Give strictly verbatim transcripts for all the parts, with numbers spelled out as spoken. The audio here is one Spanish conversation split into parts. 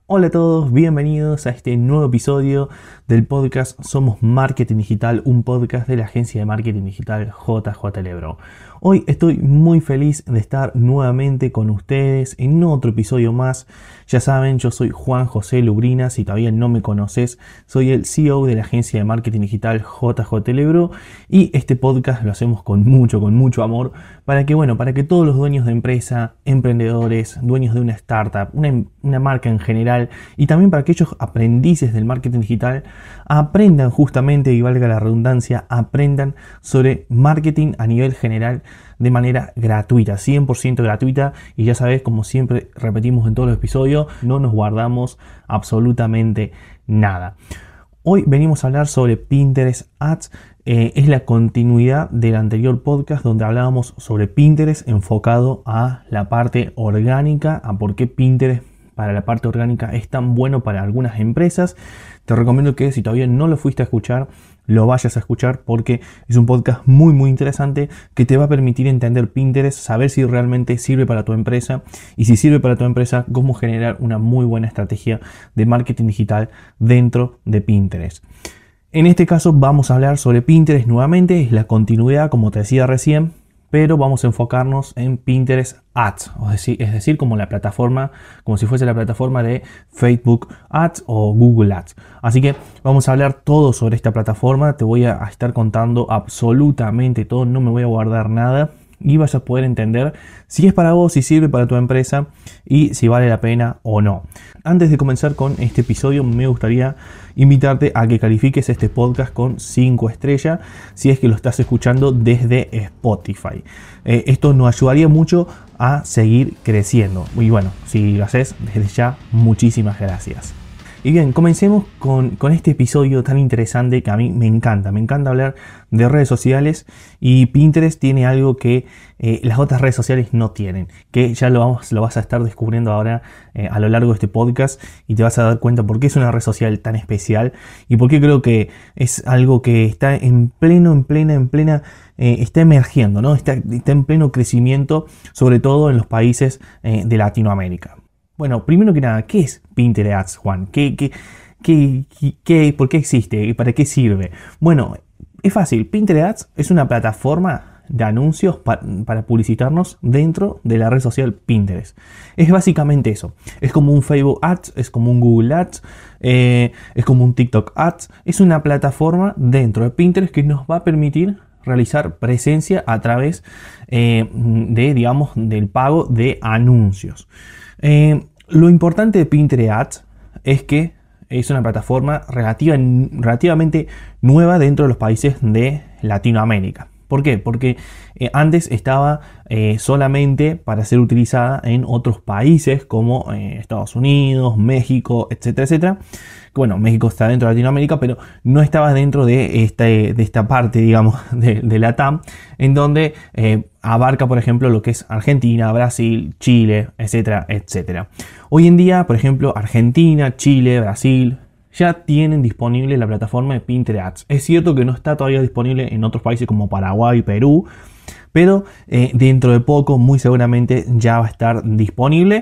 Hola a todos, bienvenidos a este nuevo episodio del podcast Somos Marketing Digital, un podcast de la agencia de marketing digital J J Lebro. Hoy estoy muy feliz de estar nuevamente con ustedes en otro episodio más. Ya saben, yo soy Juan José Lubrina, si todavía no me conoces, soy el C E O de la agencia de marketing digital J J Lebro y este podcast lo hacemos con mucho, con mucho amor para que, bueno, para que todos los dueños de empresa, emprendedores, dueños de una startup, una, una marca en general y también para aquellos aprendices del marketing digital aprendan justamente, y valga la redundancia, aprendan sobre marketing a nivel general de manera gratuita, cien por ciento gratuita. Y ya sabes, como siempre repetimos en todos los episodios, no nos guardamos absolutamente nada. Hoy venimos a hablar sobre Pinterest Ads. Eh, es la continuidad del anterior podcast donde hablábamos sobre Pinterest enfocado a la parte orgánica, a por qué Pinterest para la parte orgánica es tan bueno para algunas empresas. Te recomiendo que si todavía no lo fuiste a escuchar, lo vayas a escuchar porque es un podcast muy muy interesante que te va a permitir entender Pinterest, saber si realmente sirve para tu empresa y si sirve para tu empresa, cómo generar una muy buena estrategia de marketing digital dentro de Pinterest. En este caso vamos a hablar sobre Pinterest nuevamente, es la continuidad como te decía recién, pero vamos a enfocarnos en Pinterest Ads, es decir, es decir, como la plataforma, como si fuese la plataforma de Facebook Ads o Google Ads. Así que vamos a hablar todo sobre esta plataforma, te voy a estar contando absolutamente todo, no me voy a guardar nada y vas a poder entender si es para vos, si sirve para tu empresa y si vale la pena o no. Antes de comenzar con este episodio, me gustaría invitarte a que califiques este podcast con cinco estrellas si es que lo estás escuchando desde Spotify. Eh, esto nos ayudaría mucho a seguir creciendo. Y bueno, si lo haces desde ya, muchísimas gracias. Y bien, comencemos con, con este episodio tan interesante que a mí me encanta. Me encanta hablar de redes sociales y Pinterest tiene algo que eh, las otras redes sociales no tienen. Que ya lo, vamos, lo vas a estar descubriendo ahora eh, a lo largo de este podcast y te vas a dar cuenta por qué es una red social tan especial y por qué creo que es algo que está en pleno, en plena, en plena, eh, está emergiendo, ¿no? Está, está en pleno crecimiento, sobre todo en los países eh, de Latinoamérica. Bueno, primero que nada, ¿qué es Pinterest Ads, Juan? ¿Qué, qué, qué, qué, ¿Por qué existe? ¿Y para qué sirve? Bueno, es fácil. Pinterest Ads es una plataforma de anuncios pa- para publicitarnos dentro de la red social Pinterest. Es básicamente eso. Es como un Facebook Ads, es como un Google Ads, eh, es como un TikTok Ads. Es una plataforma dentro de Pinterest que nos va a permitir realizar presencia a través eh, de, digamos, del pago de anuncios. Eh, lo importante de Pinterest Ads es que es una plataforma relativa, relativamente nueva dentro de los países de Latinoamérica. ¿Por qué? Porque eh, antes estaba eh, solamente para ser utilizada en otros países como eh, Estados Unidos, México, etcétera, etcétera. Bueno, México está dentro de Latinoamérica, pero no estaba dentro de, este, de esta parte, digamos, de, de la T A M, en donde eh, abarca, por ejemplo, lo que es Argentina, Brasil, Chile, etcétera, etcétera. Hoy en día, por ejemplo, Argentina, Chile, Brasil ya tienen disponible la plataforma de Pinterest Ads. Es cierto que no está todavía disponible en otros países como Paraguay, Perú, pero eh, dentro de poco muy seguramente ya va a estar disponible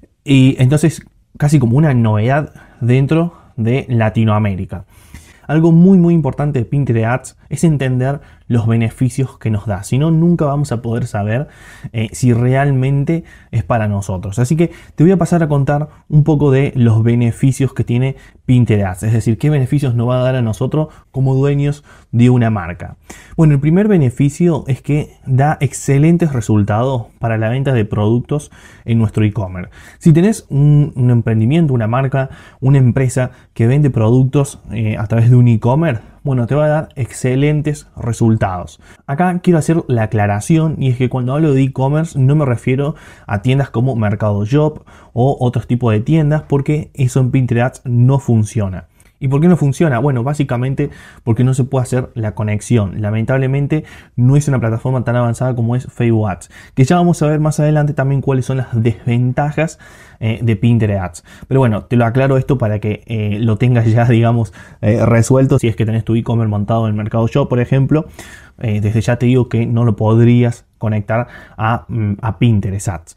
y entonces casi como una novedad dentro de Latinoamérica. Algo muy muy importante de Pinterest Ads es entender los beneficios que nos da. Si no, nunca vamos a poder saber eh, si realmente es para nosotros. Así que te voy a pasar a contar un poco de los beneficios que tiene Pinterest Ads. Es decir, qué beneficios nos va a dar a nosotros como dueños de una marca. Bueno, el primer beneficio es que da excelentes resultados para la venta de productos en nuestro e-commerce. Si tenés un, un emprendimiento, una marca, una empresa que vende productos eh, a través de un e-commerce, bueno, te va a dar excelentes resultados. Acá quiero hacer la aclaración y es que cuando hablo de e-commerce no me refiero a tiendas como Mercado Shop o otros tipos de tiendas porque eso en Pinterest Ads no funciona. ¿Y por qué no funciona? Bueno, básicamente porque no se puede hacer la conexión. Lamentablemente no es una plataforma tan avanzada como es Facebook Ads, que ya vamos a ver más adelante también cuáles son las desventajas eh, de Pinterest Ads. Pero bueno, te lo aclaro esto para que eh, lo tengas ya, digamos, eh, resuelto. Si es que tenés tu e-commerce montado en Mercado Shop, por ejemplo, eh, desde ya te digo que no lo podrías conectar a, a Pinterest Ads.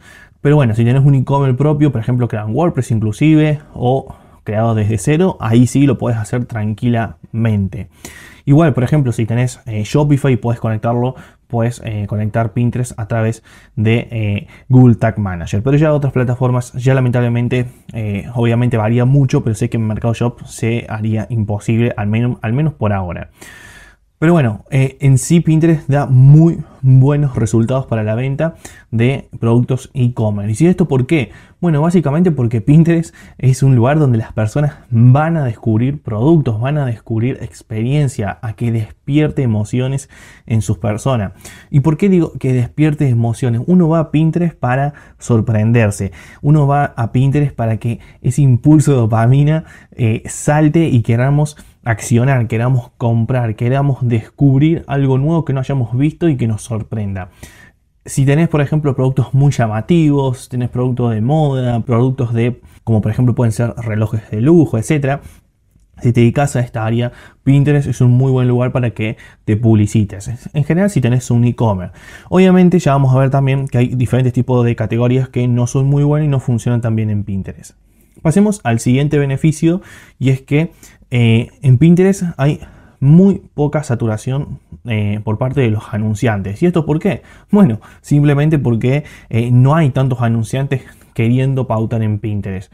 Pero bueno, si tenés un e-commerce propio, por ejemplo, creado en WordPress inclusive, o creado desde cero, ahí sí lo puedes hacer tranquilamente. Igual, por ejemplo, si tenés eh, Shopify, puedes conectarlo, puedes eh, conectar Pinterest a través de eh, Google Tag Manager. Pero ya otras plataformas, ya lamentablemente, eh, obviamente varía mucho, pero sé que en Mercado Shop se haría imposible, al menos, al menos por ahora. Pero bueno, eh, en sí Pinterest da muy buenos resultados para la venta de productos e-commerce. ¿Y si esto por qué? Bueno, básicamente porque Pinterest es un lugar donde las personas van a descubrir productos, van a descubrir experiencia, a que despierte emociones en sus personas. ¿Y por qué digo que despierte emociones? Uno va a Pinterest para sorprenderse. Uno va a Pinterest para que ese impulso de dopamina eh, salte y queramos accionar, queramos comprar, queramos descubrir algo nuevo que no hayamos visto y que nos sorprenda. Si tenés, por ejemplo, productos muy llamativos, tenés productos de moda, productos de, como por ejemplo pueden ser relojes de lujo, etcétera. Si te dedicas a esta área, Pinterest es un muy buen lugar para que te publicites. En general, si tenés un e-commerce. Obviamente ya vamos a ver también que hay diferentes tipos de categorías que no son muy buenas y no funcionan tan bien en Pinterest. Pasemos al siguiente beneficio, y es que eh, en Pinterest hay muy poca saturación eh, por parte de los anunciantes. ¿Y esto por qué? Bueno, simplemente porque eh, no hay tantos anunciantes queriendo pautar en Pinterest.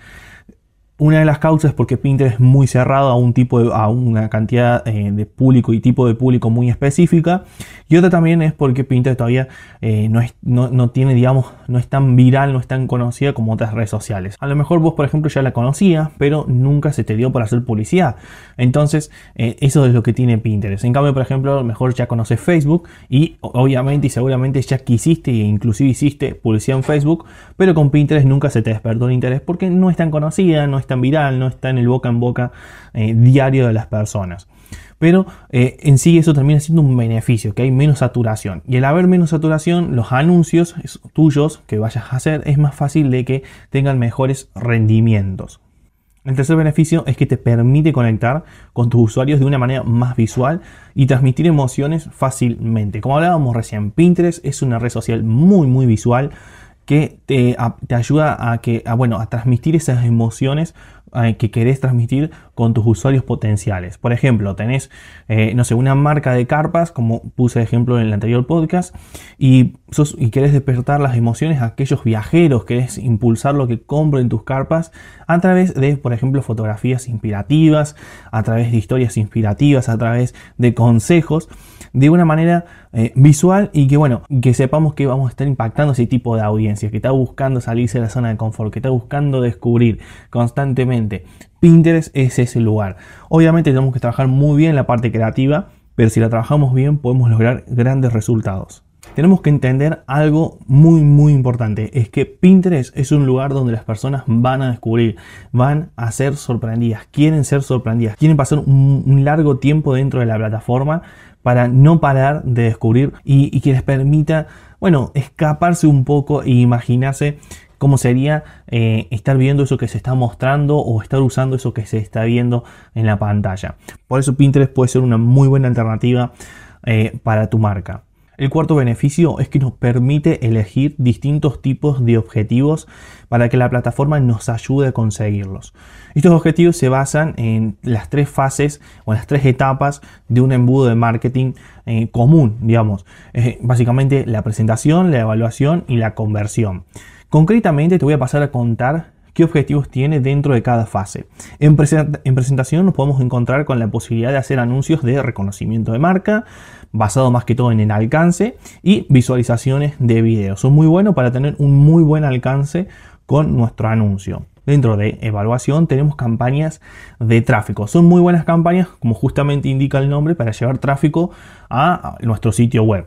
Una de las causas es porque Pinterest es muy cerrado a un tipo de, a una cantidad eh, de público y tipo de público muy específica. Y otra también es porque Pinterest todavía eh, no, es, no, no tiene, digamos, no es tan viral, no es tan conocida como otras redes sociales. A lo mejor vos, por ejemplo, ya la conocías, pero nunca se te dio por hacer publicidad. Entonces, eh, eso es lo que tiene Pinterest. En cambio, por ejemplo, a lo mejor ya conoces Facebook y obviamente y seguramente ya quisiste e inclusive hiciste publicidad en Facebook, pero con Pinterest nunca se te despertó el interés porque no es tan conocida, no es tan viral, no está en el boca en boca eh, diario de las personas. Pero eh, en sí eso termina siendo un beneficio, que hay menos saturación. Y al haber menos saturación, los anuncios tuyos que vayas a hacer es más fácil de que tengan mejores rendimientos. El tercer beneficio es que te permite conectar con tus usuarios de una manera más visual y transmitir emociones fácilmente. Como hablábamos recién, Pinterest es una red social muy muy visual que te, a, te ayuda a, que, a, bueno, a transmitir esas emociones eh, que querés transmitir con tus usuarios potenciales. Por ejemplo, tenés, eh, no sé, una marca de carpas, como puse de ejemplo en el anterior podcast, y, sos, y querés despertar las emociones a aquellos viajeros, querés impulsar lo que compren tus carpas a través de, por ejemplo, fotografías inspirativas, a través de historias inspirativas, a través de consejos, de una manera eh, visual y que bueno, que sepamos que vamos a estar impactando ese tipo de audiencia que está buscando salirse de la zona de confort, que está buscando descubrir constantemente. Pinterest es ese lugar. Obviamente tenemos que trabajar muy bien la parte creativa, pero si la trabajamos bien podemos lograr grandes resultados. Tenemos que entender algo muy muy importante, es que Pinterest es un lugar donde las personas van a descubrir, van a ser sorprendidas, quieren ser sorprendidas, quieren pasar un, un largo tiempo dentro de la plataforma para no parar de descubrir y, y que les permita, bueno, escaparse un poco e imaginarse cómo sería eh, estar viendo eso que se está mostrando o estar usando eso que se está viendo en la pantalla. Por eso Pinterest puede ser una muy buena alternativa eh, para tu marca. El cuarto beneficio es que nos permite elegir distintos tipos de objetivos para que la plataforma nos ayude a conseguirlos. Estos objetivos se basan en las tres fases o las tres etapas de un embudo de marketing eh, común, digamos. Eh, básicamente la presentación, la evaluación y la conversión. Concretamente te voy a pasar a contar qué objetivos tiene dentro de cada fase. En, present en presentación nos podemos encontrar con la posibilidad de hacer anuncios de reconocimiento de marca, basado más que todo en el alcance, y visualizaciones de videos. Son muy buenos para tener un muy buen alcance con nuestro anuncio. Dentro de evaluación tenemos campañas de tráfico. Son muy buenas campañas, como justamente indica el nombre, para llevar tráfico a nuestro sitio web.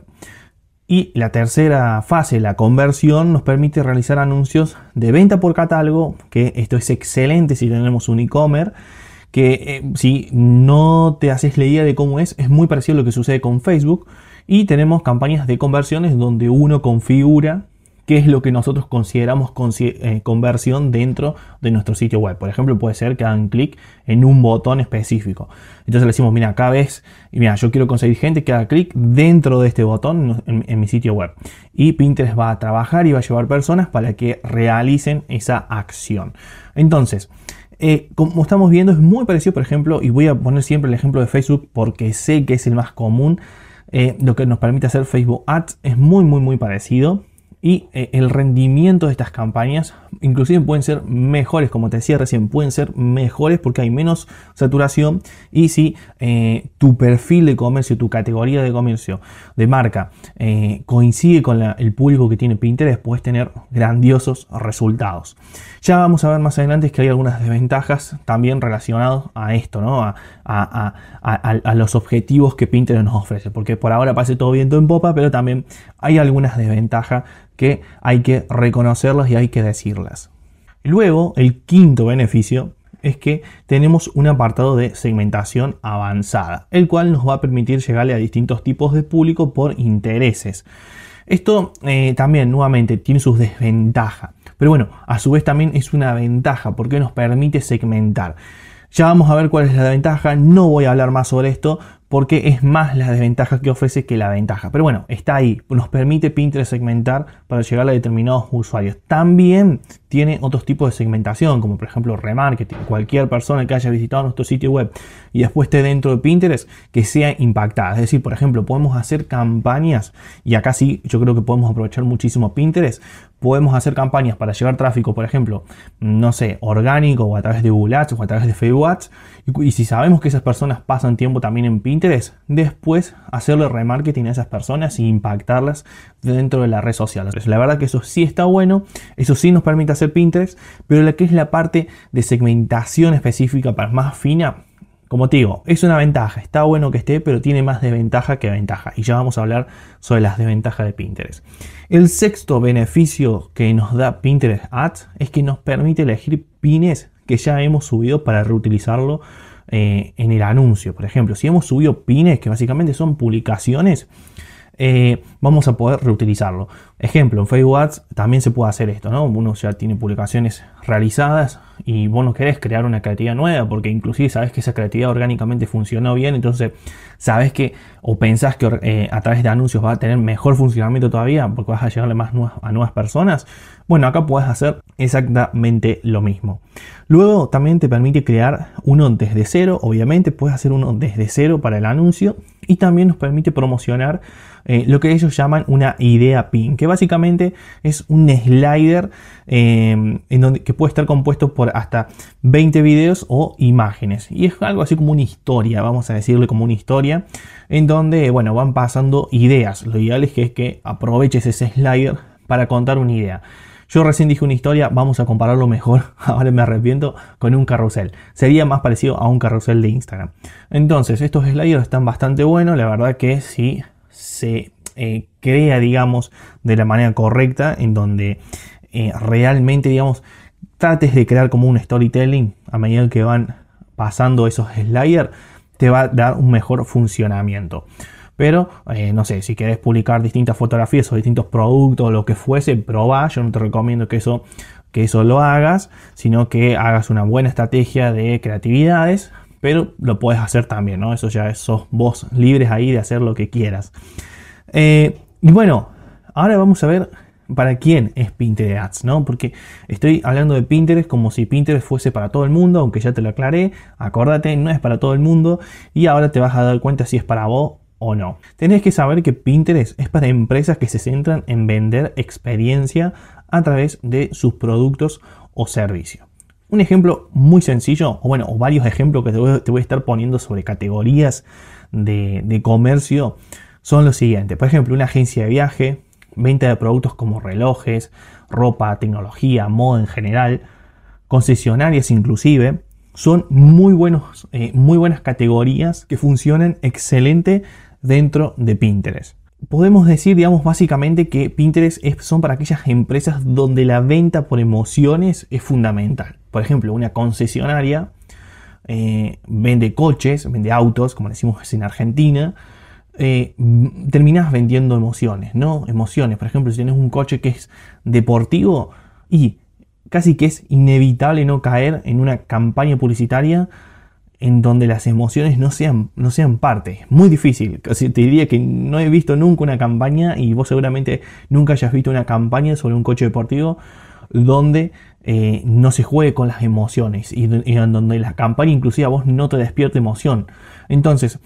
Y la tercera fase, la conversión, nos permite realizar anuncios de venta por catálogo, que esto es excelente si tenemos un e-commerce, que eh, si no te haces la idea de cómo es, es muy parecido a lo que sucede con Facebook. Y tenemos campañas de conversiones donde uno configura qué es lo que nosotros consideramos consi- eh, conversión dentro de nuestro sitio web. Por ejemplo, puede ser que hagan clic en un botón específico. Entonces le decimos, mira, acá ves, y mira, yo quiero conseguir gente que haga clic dentro de este botón en, en mi sitio web. Y Pinterest va a trabajar y va a llevar personas para que realicen esa acción. Entonces, Eh, como estamos viendo, es muy parecido, por ejemplo, y voy a poner siempre el ejemplo de Facebook porque sé que es el más común. Eh, lo que nos permite hacer Facebook Ads es muy, muy, muy parecido. Y eh, el rendimiento de estas campañas inclusive pueden ser mejores, como te decía recién, pueden ser mejores porque hay menos saturación. Y si eh, tu perfil de comercio, tu categoría de comercio, de marca, eh, coincide con la, el público que tiene Pinterest, puedes tener grandiosos resultados. Ya vamos a ver más adelante que hay algunas desventajas también relacionadas a esto, ¿no? a, a, a, a, a los objetivos que Pinterest nos ofrece, porque por ahora parece todo viento en popa, pero también hay algunas desventajas que hay que reconocerlas y hay que decirlas. Luego, el quinto beneficio es que tenemos un apartado de segmentación avanzada, el cual nos va a permitir llegarle a distintos tipos de público por intereses. Esto eh, también, nuevamente, tiene sus desventajas, pero bueno, a su vez también es una ventaja porque nos permite segmentar. Ya vamos a ver cuál es la ventaja, no voy a hablar más sobre esto porque es más la desventaja que ofrece que la ventaja. Pero bueno, está ahí, nos permite Pinterest segmentar para llegar a determinados usuarios. También tiene otros tipos de segmentación, como por ejemplo remarketing. Cualquier persona que haya visitado nuestro sitio web y después esté dentro de Pinterest, que sea impactada. Es decir, por ejemplo, podemos hacer campañas, y acá sí, yo creo que podemos aprovechar muchísimo Pinterest. Podemos hacer campañas para llevar tráfico, por ejemplo, no sé, orgánico o a través de Google Ads o a través de Facebook Ads. Y, y si sabemos que esas personas pasan tiempo también en Pinterest, después hacerle remarketing a esas personas e impactarlas dentro de la red social. Entonces, la verdad que eso sí está bueno, eso sí nos permite hacer Pinterest, pero la que es la parte de segmentación específica para más fina, como te digo, es una ventaja, está bueno que esté, pero tiene más desventaja que ventaja. Y ya vamos a hablar sobre las desventajas de Pinterest. El sexto beneficio que nos da Pinterest Ads es que nos permite elegir pines que ya hemos subido para reutilizarlo eh, en el anuncio. Por ejemplo, si hemos subido pines, que básicamente son publicaciones, Eh, vamos a poder reutilizarlo. Ejemplo, en Facebook Ads también se puede hacer esto, ¿no? Uno ya tiene publicaciones realizadas y vos no querés crear una creatividad nueva porque inclusive sabes que esa creatividad orgánicamente funcionó bien, entonces sabes que o pensás que eh, a través de anuncios va a tener mejor funcionamiento todavía porque vas a llegarle más nuevas, a nuevas personas. Bueno, acá puedes hacer exactamente lo mismo. Luego también te permite crear uno desde cero, obviamente puedes hacer uno desde cero para el anuncio, y también nos permite promocionar eh, lo que ellos llaman una idea pin, que básicamente es un slider eh, en donde, que puede estar compuesto por hasta veinte videos o imágenes, y es algo así como una historia, vamos a decirle como una historia, en donde bueno, van pasando ideas. Lo ideal es que, es que aproveches ese slider para contar una idea. Yo recién dije una historia, vamos a compararlo mejor, ahora me arrepiento, con un carrusel. Sería más parecido a un carrusel de Instagram. Entonces, estos sliders están bastante buenos, la verdad que si se eh, crea, digamos, de la manera correcta, en donde eh, realmente, digamos, trates de crear como un storytelling a medida que van pasando esos sliders, te va a dar un mejor funcionamiento. Pero, eh, no sé, si querés publicar distintas fotografías o distintos productos o lo que fuese, probá. Yo no te recomiendo que eso, que eso lo hagas, sino que hagas una buena estrategia de creatividades, pero lo puedes hacer también, ¿no? Eso ya sos vos libres ahí de hacer lo que quieras. Eh, y bueno, ahora vamos a ver para quién es Pinterest Ads, ¿no? Porque estoy hablando de Pinterest como si Pinterest fuese para todo el mundo, aunque ya te lo aclaré. Acordate, no es para todo el mundo, y ahora te vas a dar cuenta si es para vos o no. Tenés que saber que Pinterest es para empresas que se centran en vender experiencia a través de sus productos o servicios. Un ejemplo muy sencillo, o bueno, o varios ejemplos que te voy, te voy a estar poniendo sobre categorías de, de comercio, son los siguientes. Por ejemplo, una agencia de viaje, venta de productos como relojes, ropa, tecnología, moda en general, concesionarias inclusive. Son muy, buenos, eh, muy buenas categorías que funcionan excelente dentro de Pinterest. Podemos decir, digamos, básicamente que Pinterest es, son para aquellas empresas donde la venta por emociones es fundamental. Por ejemplo, una concesionaria eh, vende coches, vende autos, como decimos en Argentina, eh, terminás vendiendo emociones, ¿no? Emociones. Por ejemplo, si tienes un coche que es deportivo y casi que es inevitable no caer en una campaña publicitaria en donde las emociones no sean, no sean parte. Es muy difícil. Casi te diría que no he visto nunca una campaña, y vos seguramente nunca hayas visto una campaña sobre un coche deportivo donde eh, no se juegue con las emociones y, y en donde la campaña inclusive a vos no te despierte emoción. Entonces,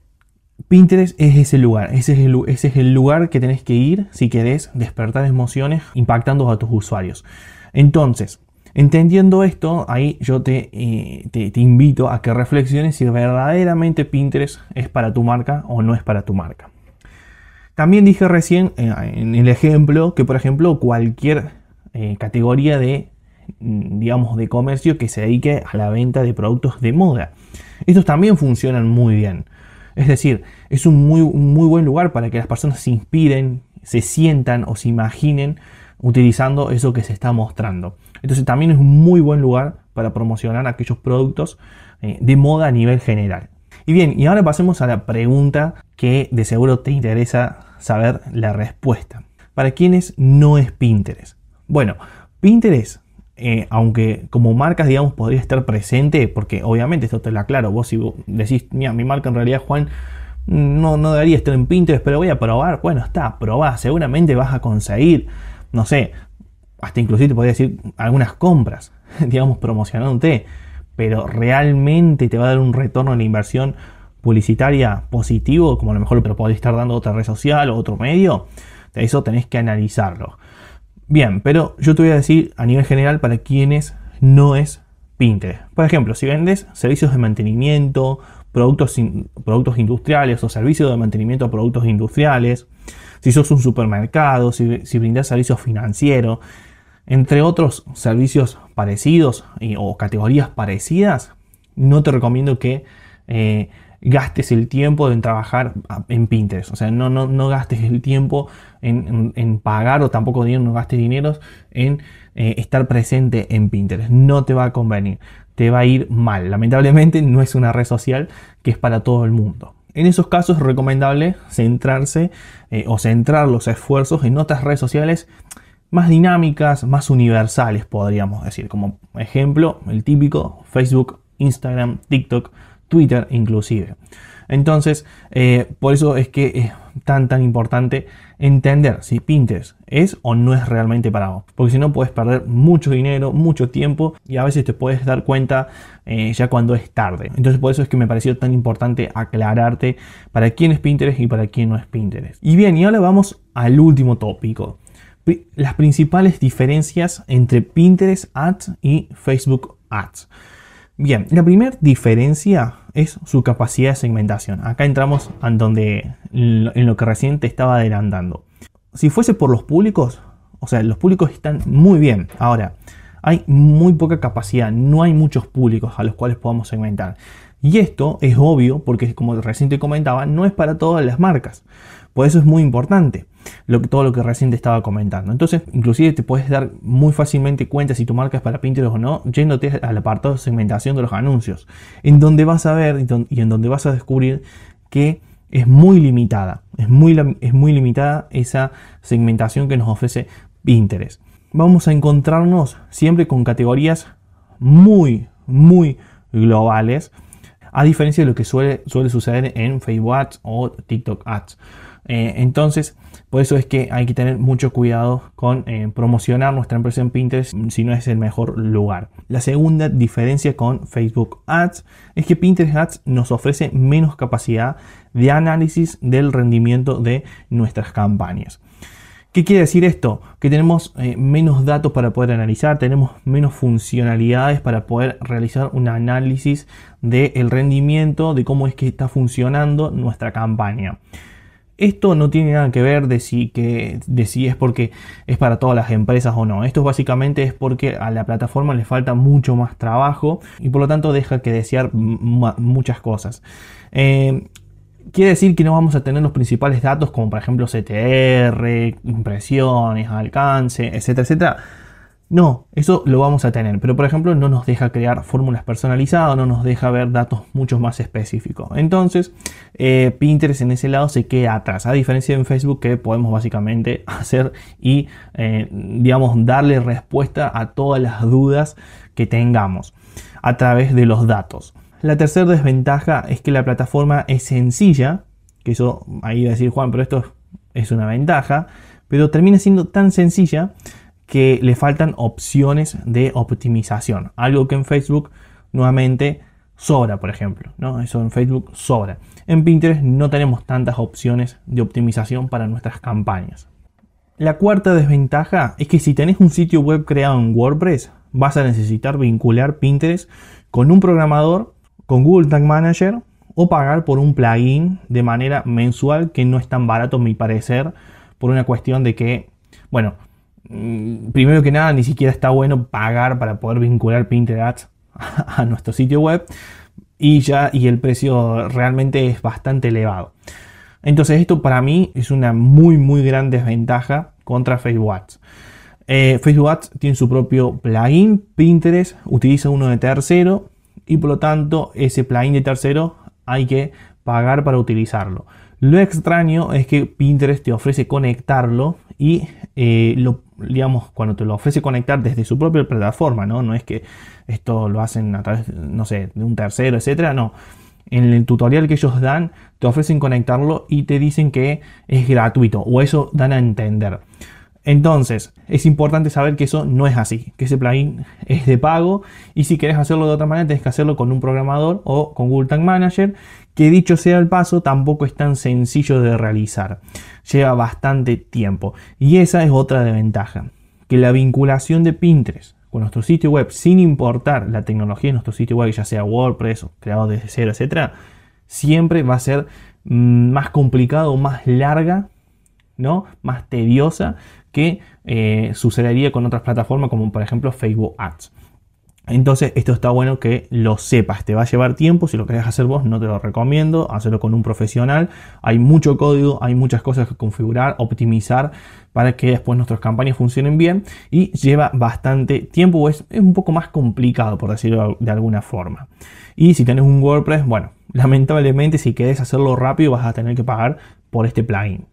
Pinterest es ese lugar, ese es, el, ese es el lugar que tenés que ir si querés despertar emociones impactando a tus usuarios. Entonces, entendiendo esto, ahí yo te, eh, te, te invito a que reflexiones si verdaderamente Pinterest es para tu marca o no es para tu marca. También dije recién eh, en el ejemplo que, por ejemplo, cualquier eh, categoría de, digamos, de comercio que se dedique a la venta de productos de moda. Estos también funcionan muy bien. Es decir, es un muy, muy buen lugar para que las personas se inspiren, se sientan o se imaginen utilizando eso que se está mostrando. Entonces también es un muy buen lugar para promocionar aquellos productos eh, de moda a nivel general. Y bien, y ahora pasemos a la pregunta que de seguro te interesa saber la respuesta. ¿Para quiénes no es Pinterest? Bueno, Pinterest, eh, aunque como marcas, digamos, podría estar presente, porque obviamente esto te lo aclaro, vos si vos decís, mira, mi marca en realidad, Juan, no, no debería estar en Pinterest, pero voy a probar. Bueno, está, probá, seguramente vas a conseguir, no sé, hasta inclusive te podría decir algunas compras, digamos, promocionándote, pero realmente te va a dar un retorno en la inversión publicitaria positivo, como a lo mejor te lo podés estar dando otra red social o otro medio. Eso tenés que analizarlo. Bien, pero yo te voy a decir a nivel general para quienes no es Pinterest. Por ejemplo, si vendes servicios de mantenimiento, productos, in, productos industriales o servicios de mantenimiento a productos industriales, si sos un supermercado, si, si brindás servicios financieros, entre otros servicios parecidos y, o categorías parecidas, no te recomiendo que eh, gastes el tiempo en trabajar en Pinterest. O sea, no, no, no gastes el tiempo en, en, en pagar, o tampoco no gastes dinero en eh, estar presente en Pinterest. No te va a convenir, te va a ir mal. Lamentablemente no es una red social que es para todo el mundo. En esos casos es recomendable centrarse eh, o centrar los esfuerzos en otras redes sociales más dinámicas, más universales, podríamos decir. Como ejemplo, el típico Facebook, Instagram, TikTok, Twitter inclusive. Entonces, eh, por eso es que es tan tan importante entender si Pinterest es o no es realmente para vos. Porque si no, puedes perder mucho dinero, mucho tiempo, y a veces te puedes dar cuenta eh, ya cuando es tarde. Entonces, por eso es que me pareció tan importante aclararte para quién es Pinterest y para quién no es Pinterest. Y bien, y ahora vamos al último tópico. Las principales diferencias entre Pinterest Ads y Facebook Ads. Bien, la primera diferencia es su capacidad de segmentación. Acá entramos en, donde, en lo que recién te estaba adelantando. Si fuese por los públicos, o sea, los públicos están muy bien. Ahora, hay muy poca capacidad, no hay muchos públicos a los cuales podamos segmentar. Y esto es obvio porque, como recién te comentaba, no es para todas las marcas. Por eso es muy importante lo que, todo lo que recién te estaba comentando. Entonces, inclusive te puedes dar muy fácilmente cuenta si tu marca es para Pinterest o no, yéndote al apartado de segmentación de los anuncios, en donde vas a ver y en donde vas a descubrir que es muy limitada. Es muy, es muy limitada esa segmentación que nos ofrece Pinterest. Vamos a encontrarnos siempre con categorías muy, muy globales, a diferencia de lo que suele, suele suceder en Facebook Ads o TikTok Ads. Eh, entonces, por eso es que hay que tener mucho cuidado con eh, promocionar nuestra empresa en Pinterest si no es el mejor lugar. La segunda diferencia con Facebook Ads es que Pinterest Ads nos ofrece menos capacidad de análisis del rendimiento de nuestras campañas. ¿Qué quiere decir esto? Que tenemos eh, menos datos para poder analizar, tenemos menos funcionalidades para poder realizar un análisis del rendimiento, de cómo es que está funcionando nuestra campaña. Esto no tiene nada que ver de si, que, de si es porque es para todas las empresas o no. Esto básicamente es porque a la plataforma le falta mucho más trabajo y por lo tanto deja que desear muchas cosas. Eh, Quiere decir que no vamos a tener los principales datos como por ejemplo C T R, impresiones, alcance, etcétera, etcétera. No, eso lo vamos a tener, pero por ejemplo no nos deja crear fórmulas personalizadas, no nos deja ver datos mucho más específicos. Entonces eh, Pinterest en ese lado se queda atrás, a diferencia de en Facebook, que podemos básicamente hacer y eh, digamos darle respuesta a todas las dudas que tengamos a través de los datos. La tercera desventaja es que la plataforma es sencilla, que eso ahí va a decir Juan, pero esto es una ventaja, pero termina siendo tan sencilla que le faltan opciones de optimización, algo que en Facebook nuevamente sobra, por ejemplo, ¿no? Eso en Facebook sobra. En Pinterest no tenemos tantas opciones de optimización para nuestras campañas. La cuarta desventaja es que si tenés un sitio web creado en WordPress, vas a necesitar vincular Pinterest con un programador, con Google Tag Manager, o pagar por un plugin de manera mensual, que no es tan barato a mi parecer, por una cuestión de que, bueno, primero que nada, ni siquiera está bueno pagar para poder vincular Pinterest a nuestro sitio web, y ya y el precio realmente es bastante elevado. Entonces esto para mí es una muy muy gran desventaja contra Facebook Ads. Eh, Facebook Ads tiene su propio plugin, Pinterest utiliza uno de tercero y por lo tanto ese plugin de tercero hay que pagar para utilizarlo. Lo extraño es que Pinterest te ofrece conectarlo y eh, lo, digamos, cuando te lo ofrece conectar desde su propia plataforma, ¿no? No es que esto lo hacen a través, no sé, de un tercero, etcétera, no. En el tutorial que ellos dan, te ofrecen conectarlo y te dicen que es gratuito, o eso dan a entender. Entonces, es importante saber que eso no es así, que ese plugin es de pago, y si querés hacerlo de otra manera, tenés que hacerlo con un programador o con Google Tag Manager, que dicho sea el paso, tampoco es tan sencillo de realizar. Lleva bastante tiempo. Y esa es otra desventaja, que la vinculación de Pinterest con nuestro sitio web, sin importar la tecnología de nuestro sitio web, ya sea WordPress o creado desde cero, etcétera, siempre va a ser más complicado, más larga, ¿no? Más tediosa que eh, sucedería con otras plataformas como por ejemplo Facebook Ads. Entonces esto está bueno que lo sepas, te va a llevar tiempo. Si lo querés hacer vos, no te lo recomiendo, hacerlo con un profesional. Hay mucho código, hay muchas cosas que configurar, optimizar para que después nuestras campañas funcionen bien, y lleva bastante tiempo, es, es un poco más complicado, por decirlo de alguna forma. Y si tenés un WordPress, bueno, lamentablemente si querés hacerlo rápido vas a tener que pagar por este plugin.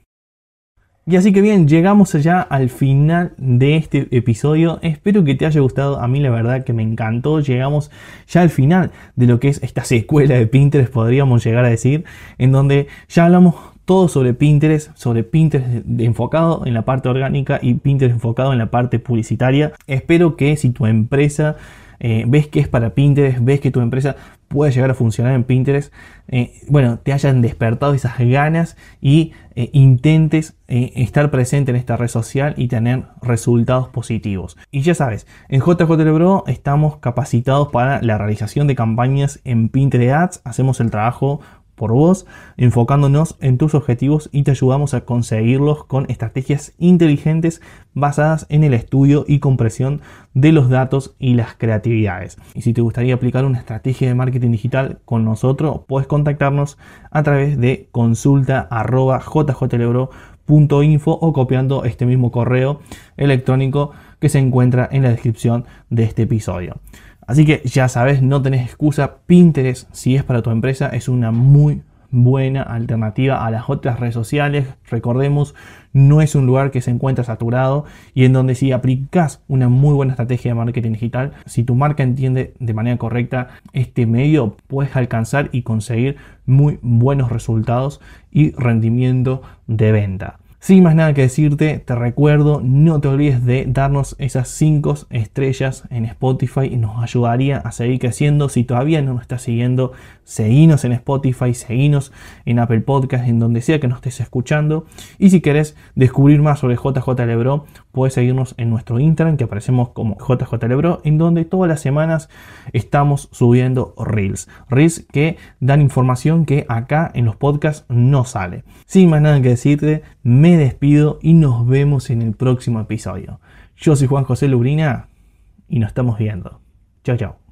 Y así que bien, llegamos ya al final de este episodio. Espero que te haya gustado. A mí la verdad que me encantó. Llegamos ya al final de lo que es esta secuela de Pinterest, podríamos llegar a decir, en donde ya hablamos todo sobre Pinterest, sobre Pinterest enfocado en la parte orgánica y Pinterest enfocado en la parte publicitaria. Espero que si tu empresa eh, ves que es para Pinterest, ves que tu empresa puede llegar a funcionar en Pinterest, eh, bueno, te hayan despertado esas ganas y eh, intentes eh, estar presente en esta red social y tener resultados positivos. Y ya sabes, en J J L Bro estamos capacitados para la realización de campañas en Pinterest Ads. Hacemos el trabajo por vos, enfocándonos en tus objetivos, y te ayudamos a conseguirlos con estrategias inteligentes basadas en el estudio y compresión de los datos y las creatividades. Y si te gustaría aplicar una estrategia de marketing digital con nosotros, puedes contactarnos a través de consulta arroba jjlbro punto info o copiando este mismo correo electrónico que se encuentra en la descripción de este episodio. Así que ya sabes, no tenés excusa. Pinterest, si es para tu empresa, es una muy buena alternativa a las otras redes sociales. Recordemos, no es un lugar que se encuentra saturado, y en donde si aplicas una muy buena estrategia de marketing digital, si tu marca entiende de manera correcta este medio, puedes alcanzar y conseguir muy buenos resultados y rendimiento de venta. Sin más nada que decirte, te recuerdo, no te olvides de darnos esas cinco estrellas en Spotify, y nos ayudaría a seguir creciendo. Si todavía no nos estás siguiendo, seguinos en Spotify, seguinos en Apple Podcast, en donde sea que nos estés escuchando. Y si querés descubrir más sobre J J L Bro, puedes seguirnos en nuestro Instagram, que aparecemos como J J L Bro, en donde todas las semanas estamos subiendo Reels. Reels que dan información que acá en los podcasts no sale. Sin más nada que decirte, me despido y nos vemos en el próximo episodio. Yo soy Juan José Lubrina y nos estamos viendo. Chao, chao.